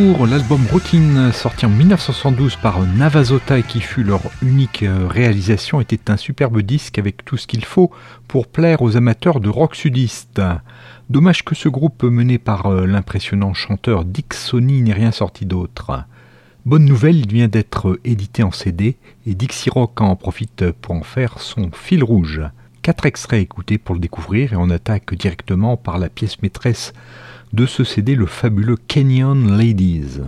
retour, l'album Routine, sorti en 1972 par Navasota et qui fut leur unique réalisation, était un superbe disque avec tout ce qu'il faut pour plaire aux amateurs de rock sudiste. Dommage que ce groupe mené par l'impressionnant chanteur Dick Sonny n'ait rien sorti d'autre. Bonne nouvelle, il vient d'être édité en CD et Dixie Rock en profite pour en faire son fil rouge. 4 extraits écoutés pour le découvrir et on attaque directement par la pièce maîtresse de ce CD, le fabuleux Kenyan Ladies.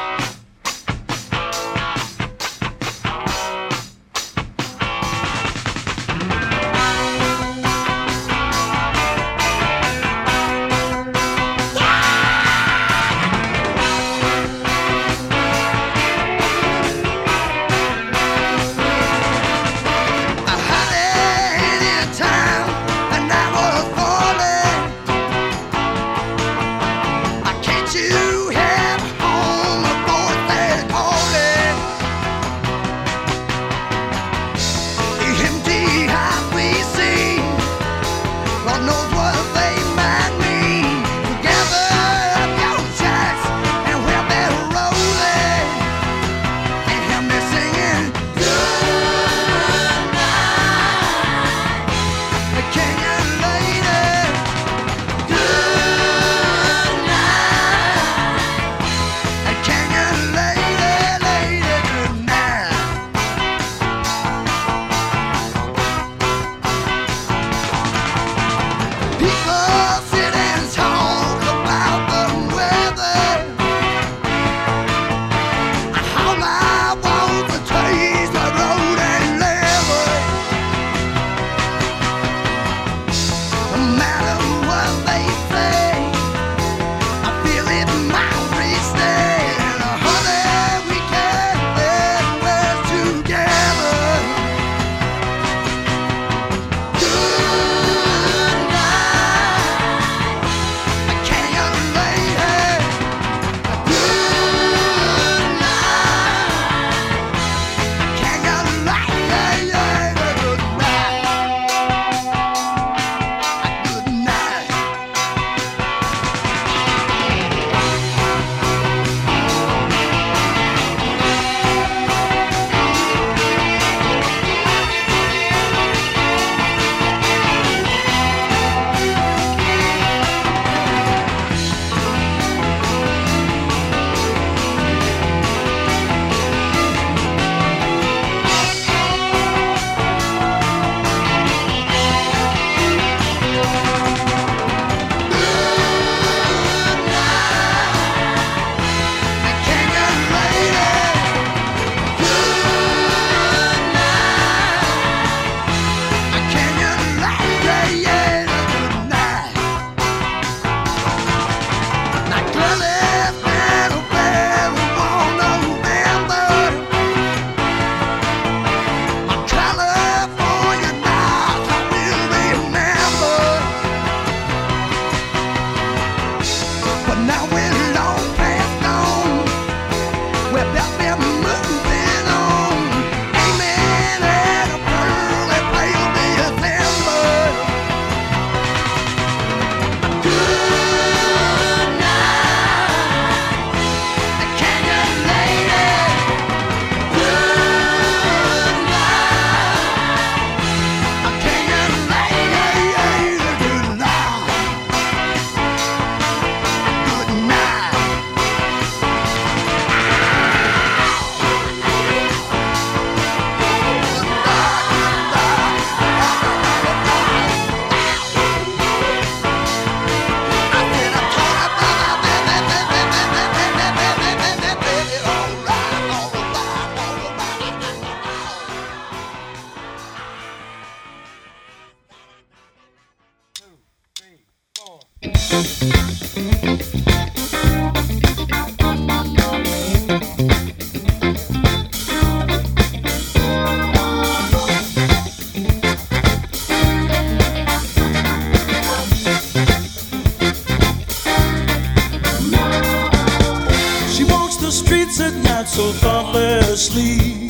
So thoughtlessly,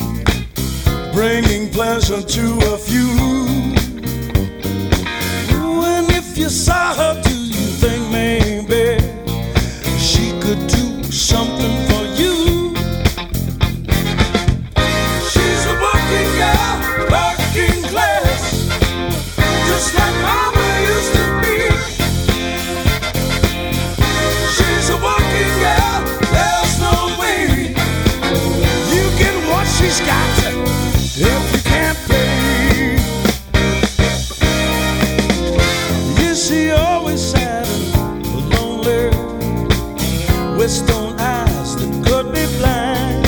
bringing pleasure to a few. And if you saw her, do you think maybe she could do something for you. She's a working girl, working class, just like Mama used to be. She's a working girl, there's no way you get what she's got if you can't pay. Is she always sad and lonely, with stone eyes that could be blind?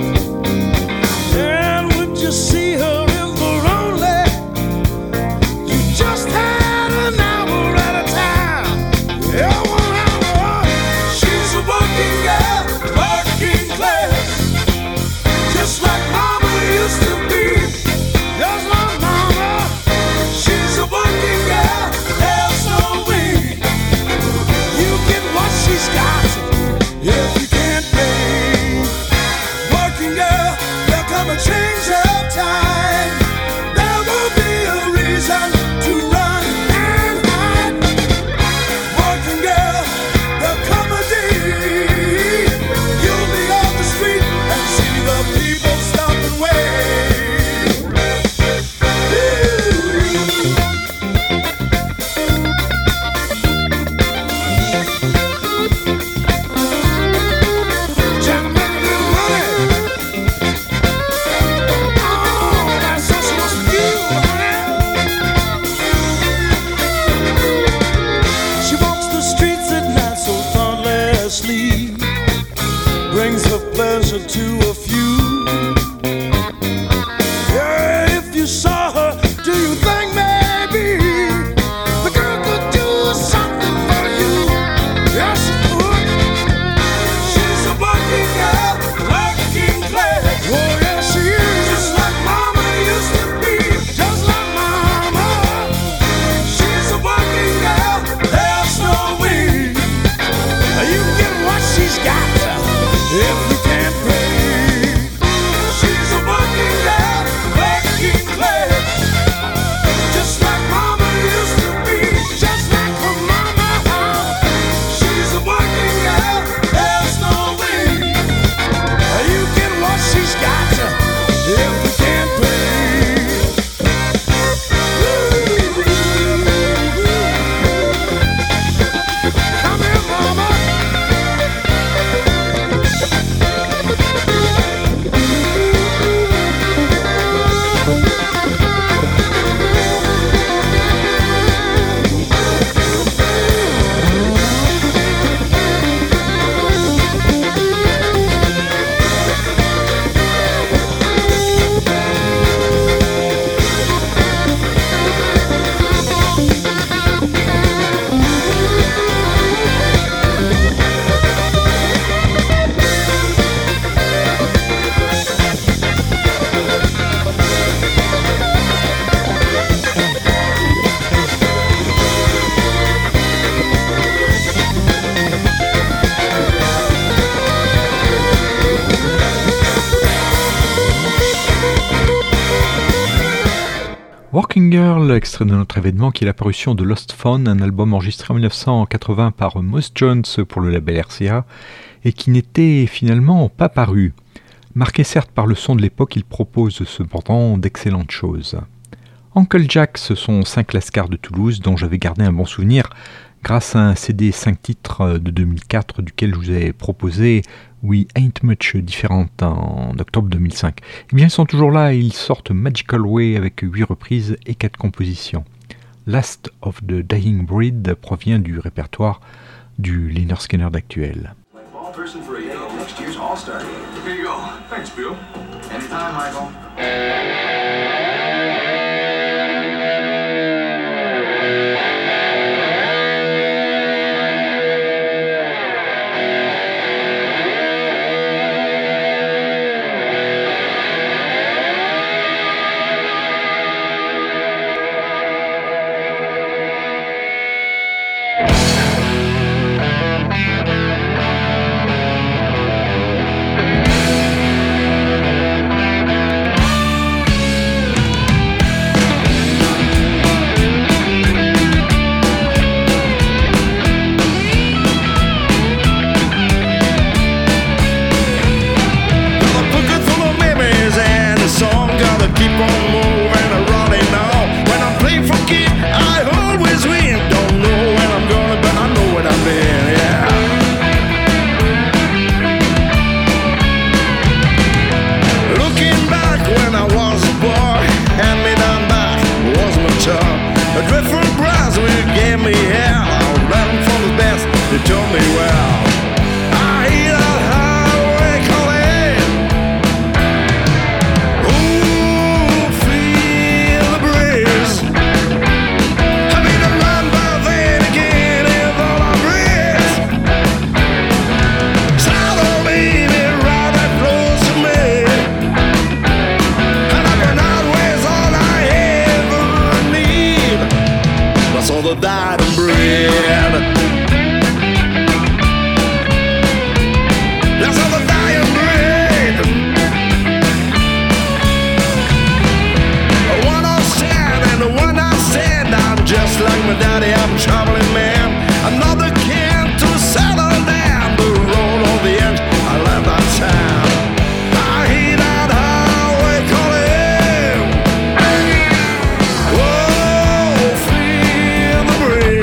And would you see her if we're only you just had an hour at a time? Yeah, 1 hour. She's a working girl, working class, just like Mama used to be. Just like Mama. She's a working girl, there's no way you get what she's got if you can't pay. Working girl, there'll come a change of time. There will be a reason to run and hide. Working girl, there'll come a day you'll be on the street and see the people stop and wait. Trying to make a little money. Oh, that's what she wants to do, honey. She walks the streets at night so thoughtlessly, brings her pleasure to a few. Yeah, if you saw her, do you think maybe the girl could do something for you? Yes, she could. She's a working girl, working class. Oh, yes, she is. Just like Mama used to be. Just like Mama. She's a working girl, there's no way you can get what she's got if you can't pay. She's a working girl, working class, just like Mama used to be. Just like her mama. She's a working girl, there's no way you get what she's got if you can't pay. Come here, Mama. Working Girl, extrait de notre événement qui est l'apparition de Lost Phone, un album enregistré en 1980 par Moss Jones pour le label RCA et qui n'était finalement pas paru. Marqué certes par le son de l'époque, il propose cependant d'excellentes choses. Uncle Jack, ce sont 5 lascars de Toulouse dont j'avais gardé un bon souvenir grâce à un CD 5 titres de 2004 duquel je vous ai proposé We Ain't Much Different en octobre 2005. Eh bien ils sont toujours là et ils sortent Magical Way avec 8 reprises et 4 compositions. Last of the Dying Breed provient du répertoire du Lynyrd Skynyrd actuel. me well. I hear that highway calling. Ooh, feel the breeze. I mean, a man by then again is all I breathe. Shadow baby, right that close to me. And I can always all I ever need. That's all the died and bread. That's all the dying bread. One I stand and the one I stand. I'm just like my daddy, I'm a traveling man. Another can to settle down the road on the edge. I left that town. I hear that highway calling. Whoa, feel the breeze.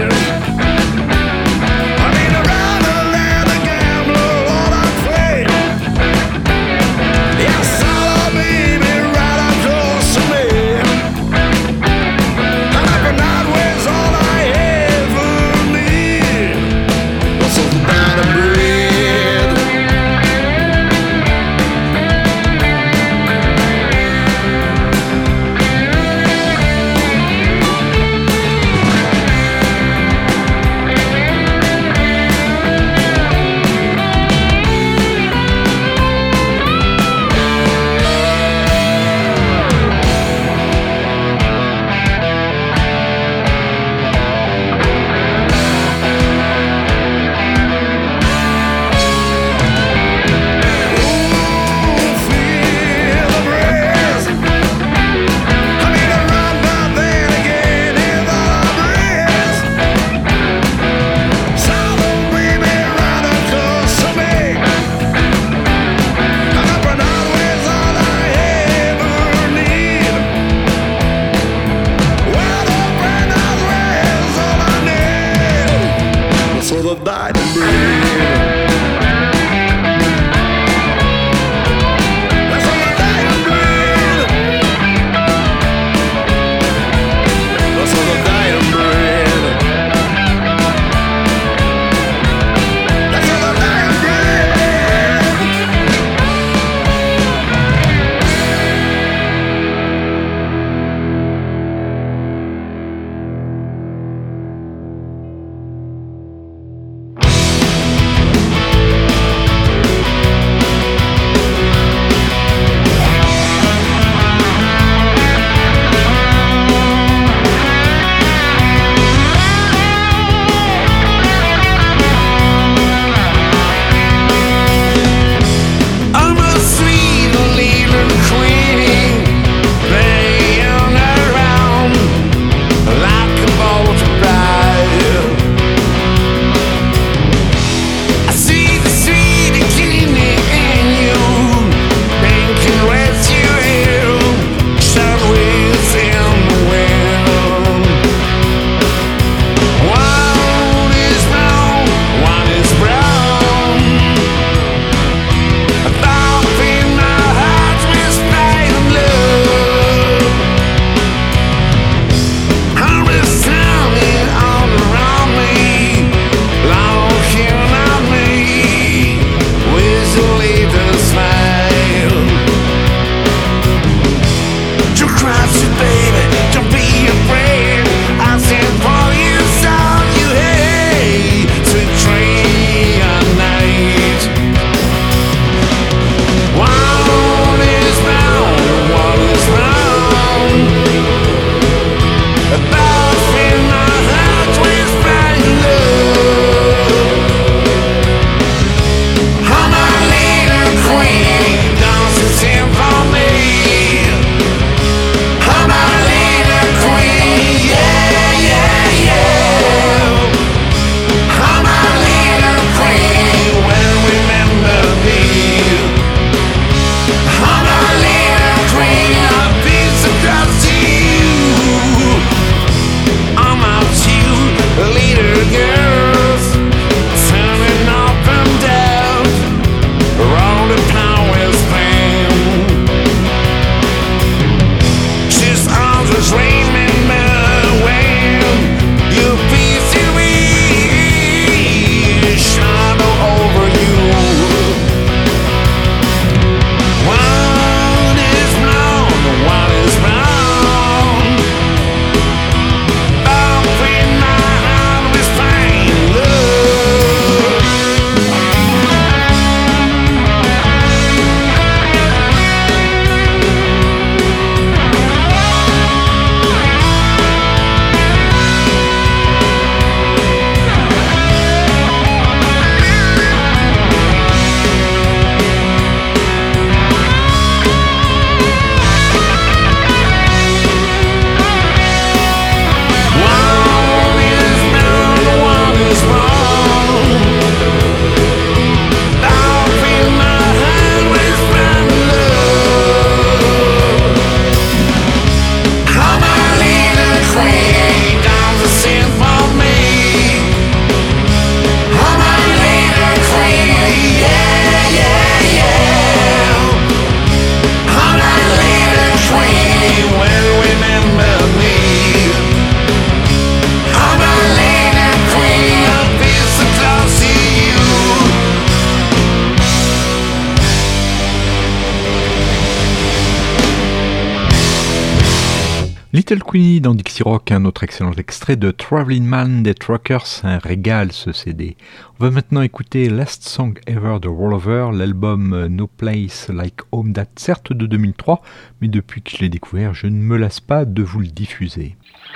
Little Queenie dans Dixie Rock, un autre excellent extrait de Traveling Man des Truckers, un régal ce CD. On va maintenant écouter Last Song Ever de Rollover, l'album No Place Like Home date certes de 2003, mais depuis que je l'ai découvert, je ne me lasse pas de vous le diffuser.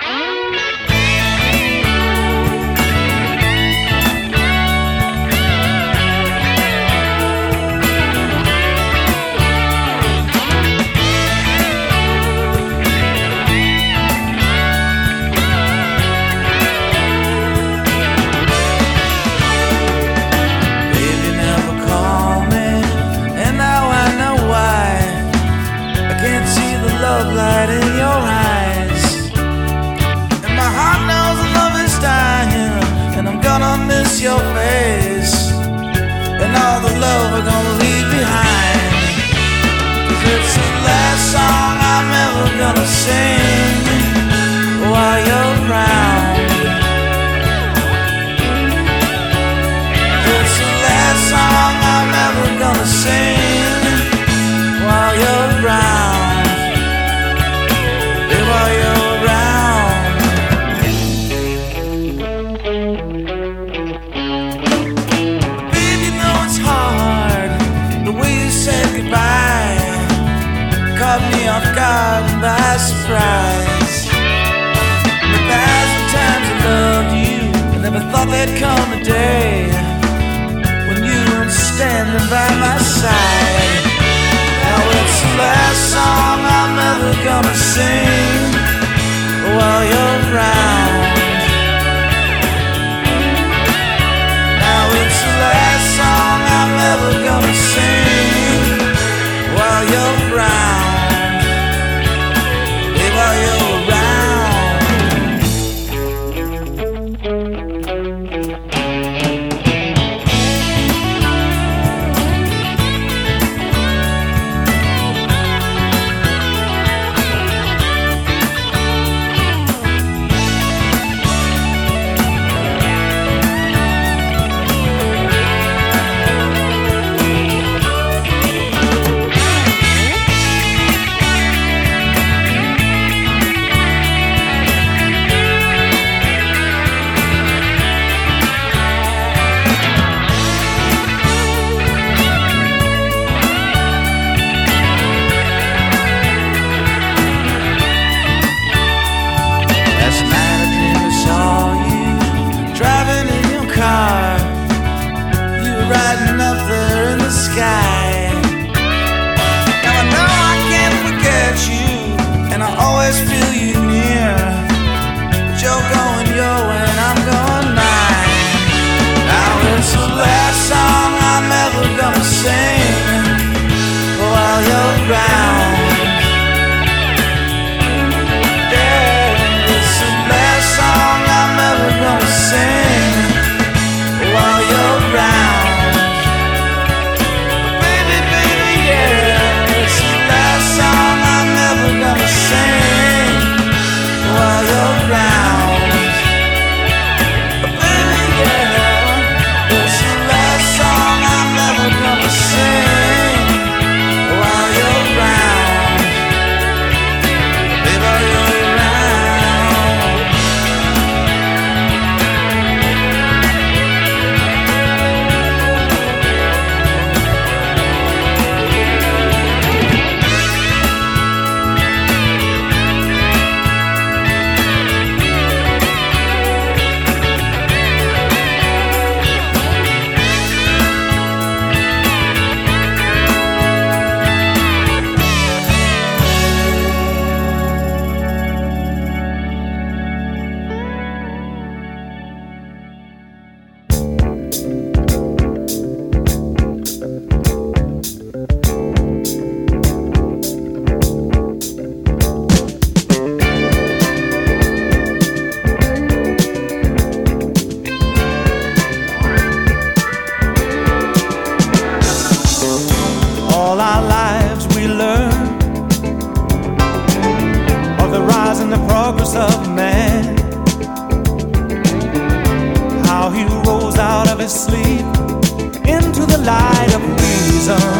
Light in your eyes, and my heart knows love is dying, and I'm gonna miss your face, and all the love we're gonna leave behind. 'Cause it's the last song I'm ever gonna sing while you're around. It's the last song I'm ever gonna sing while you're around. While you're around, baby, you know it's hard. The way you said goodbye caught me off guard and by surprise. The past times I loved you, I never thought there'd come a day when you weren't standing by my side. Now it's the last song I'm ever gonna sing while you're around. Now it's the last song I'm ever gonna sing while you're around. Hey, while you're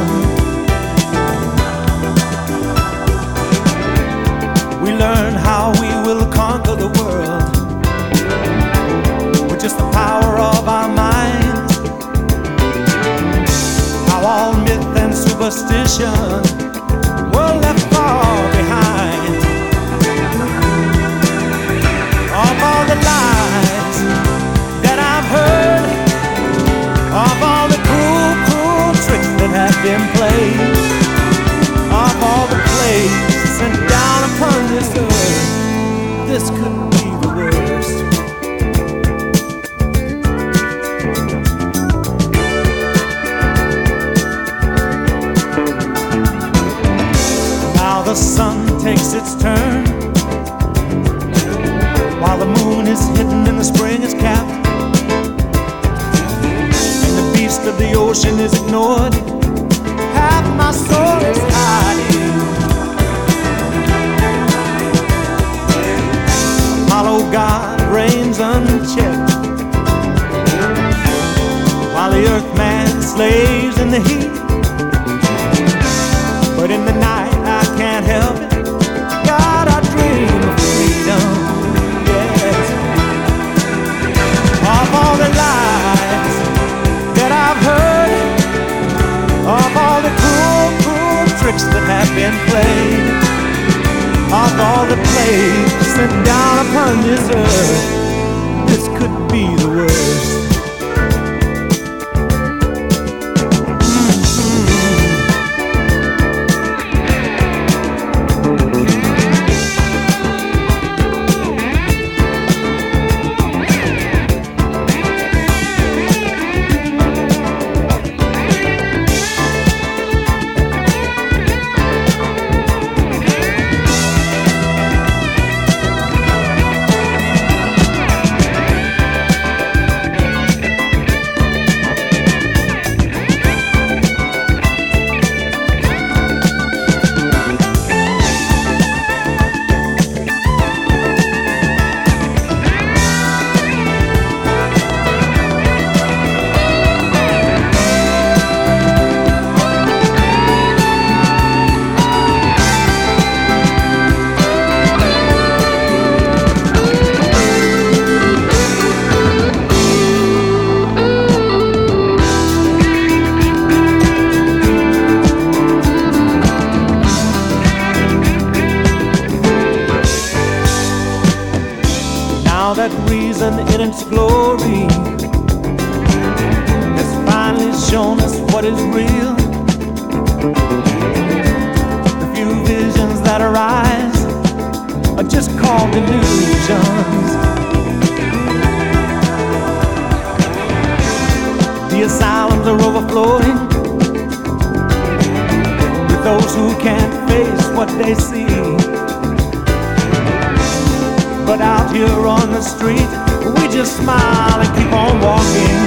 learn how ocean were left far behind. Of all the lies that I've heard, of all the cruel, cruel tricks that have been played, of all the plagues sent down upon this earth, this could be the worst. Now the sun takes its turn, while the moon is hidden and the spring is capped, and the beast of the ocean is ignored. Half my soul is hiding. Apollo God reigns unchecked, while the earth man slaves in the heat. But in the night I can't help it, God, I dream of freedom. Yes. Of all the lies that I've heard, of all the cruel, cruel tricks that have been played, of all the plagues sent down upon this earth, this could be the worst. In its glory has finally shown us what is real. The few visions that arise are just called delusions. The asylums are overflowing with those who can't face what they see. But out here on the street, we just smile and keep on walking.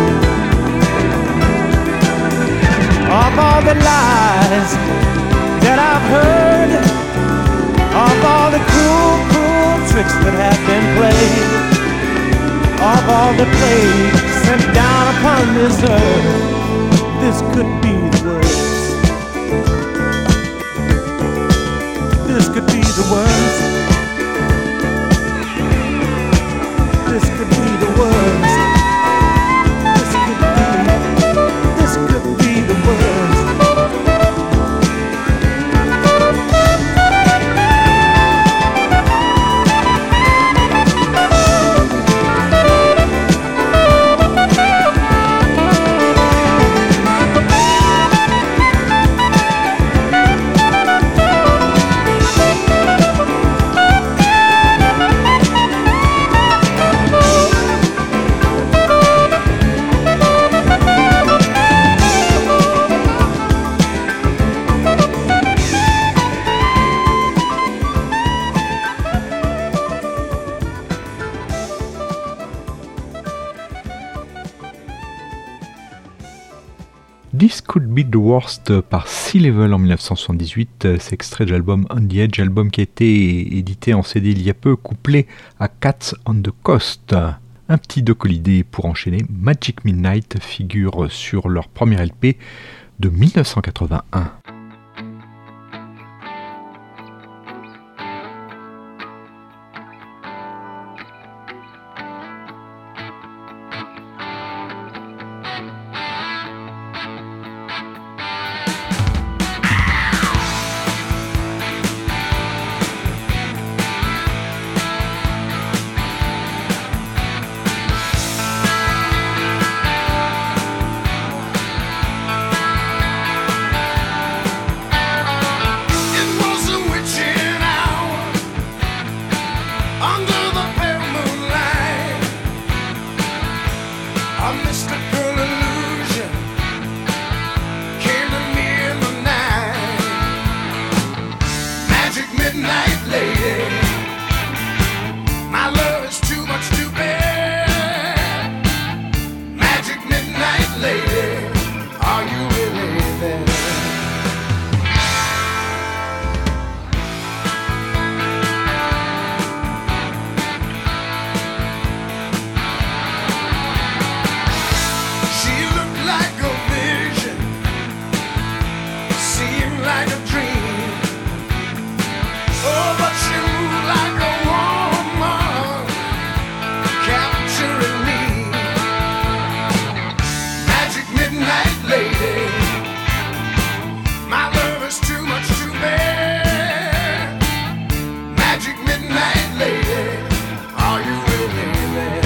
Of all the lies that I've heard, of all the cruel, cruel tricks that have been played, of all the plagues sent down upon this earth, this could be the worst. This could be the worst. This could be the worst. This could be the worst. This Could Be The Worst par Sea Level en 1978, c'est extrait de l'album On The Edge, album qui a été édité en CD il y a peu, couplé à Cats on the Coast. Un petit Doc Holliday pour enchaîner, Magic Midnight figure sur leur premier LP de 1981. seemed like a dream. Oh, but she moved like a woman, capturing me. Magic midnight lady, my love is too much to bear. Magic midnight lady, are you really there?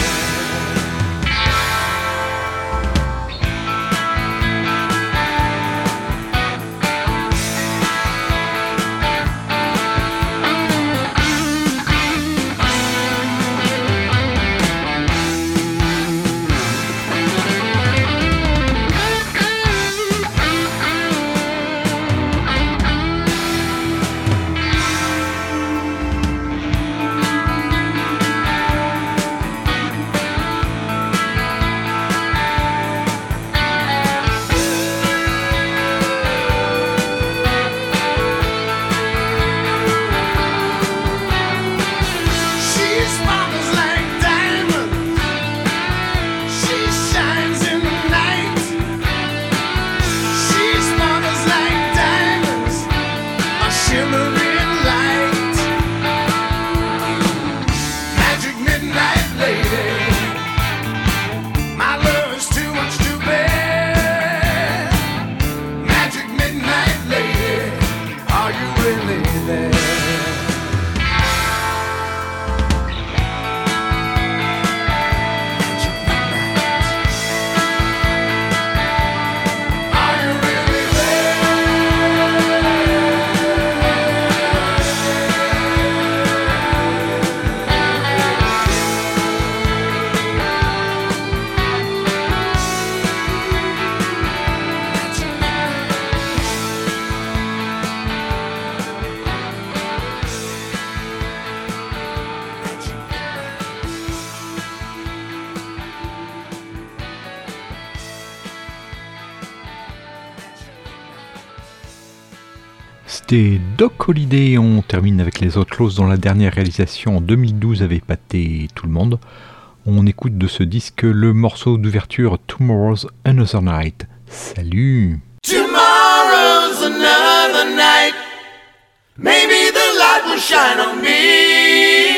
C'était Doc Holliday. On termine avec les Outlaws dont la dernière réalisation en 2012 avait épaté tout le monde. On écoute de ce disque le morceau d'ouverture Tomorrow's Another Night. Salut! Tomorrow's another night. Maybe the light will shine on me.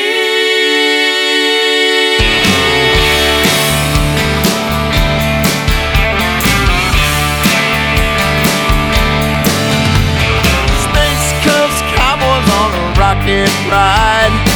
Space Coast cowboys on a rocket ride.